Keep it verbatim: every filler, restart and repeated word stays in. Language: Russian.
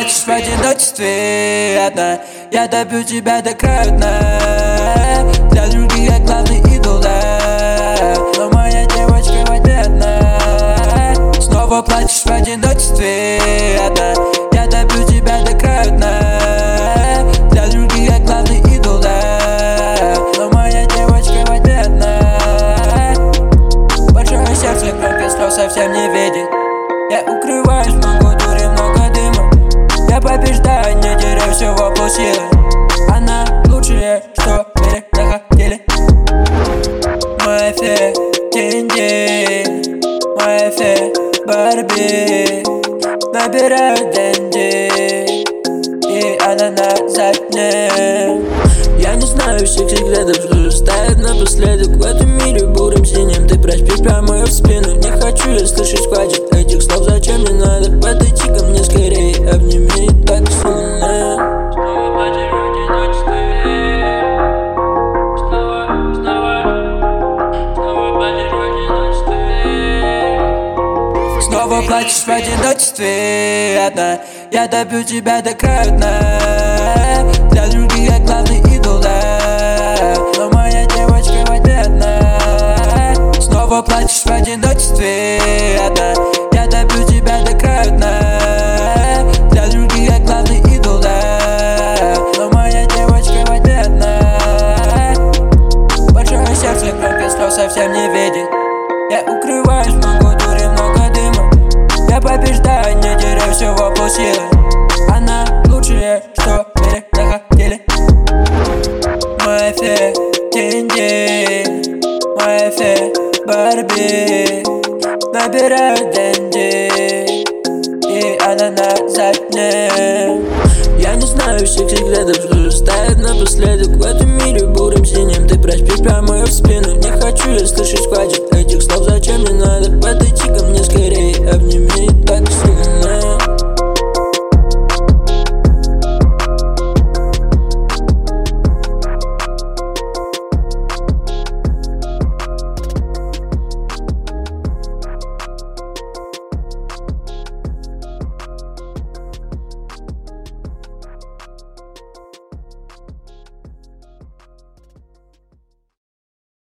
плачешь в одиночестве одна. Я добью тебя до края дна. Для других я главный идол, да. Но моя девочка в ответ одна. Снова плачешь в одиночестве одна. Я добью тебя до края дна. Для других я главный идол, да. Но моя девочка в ответ одна. Большое сердце, громкий слов совсем не видит. Я укрываюсь, много дури, много дыма. Я побеждаю, не теряю все вокруг силы. Она лучшее, что в мире находили. Моя фея, день-день. Моя фея, Барби. Набираю деньги, и она на заднем. Я не знаю всех секретов, что же ставит напоследок. В этом мире бурым синим ты проспишь прямо в спину. Не хочу я слышать, хватит этих слов, зачем мне надо. Подойди ко мне скорее, обними так сильно. Снова плачешь в одиночестве. Снова, снова, снова плачешь в одиночестве. Снова плачешь в одиночестве одна. Я добью тебя до края дна. Для других я главный идол, да. Но моя девочка в ответ одна. Снова плачешь в одиночестве одна. Я добью тебя до края дна. Для других я главный идол, да. Но моя девочка в ответ одна. Большое сердце, громкий слов совсем не видит. Я укрываюсь, много дури, много дыма. Я побеждаю, не теряю все вокруг силы. Она лучшее, что в мире находили. Моя фея, день-день. Моя фея, Барби. Набираю деньги, и она на заднем. Я не знаю всех секретов, что же ставит напоследок. В этом мире бурым синим ты проспишь прямо в спину. Не хочу я слышать, хватит